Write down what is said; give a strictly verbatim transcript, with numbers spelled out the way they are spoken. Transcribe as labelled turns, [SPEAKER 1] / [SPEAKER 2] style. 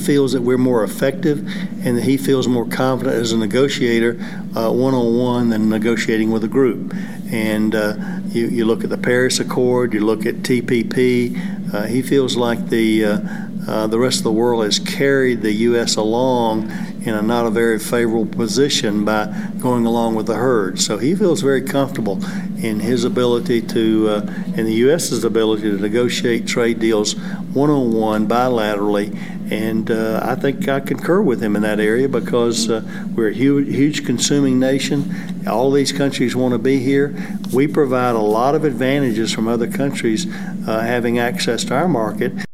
[SPEAKER 1] feels that we're more effective and that he feels more confident as a negotiator uh, one-on-one than negotiating with a group. And uh, you, you look at the Paris Accord, you look at T P P, uh, he feels like the, uh, uh, the rest of the world has carried the U S along in a not a very favorable position by going along with the herd. So he feels very comfortable in his ability to, uh, in the U S's ability to negotiate trade deals one-on-one, bilaterally, and uh, I think I concur with him in that area because uh, we're a huge, huge consuming nation. All these countries want to be here. We provide a lot of advantages from other countries uh, having access to our market.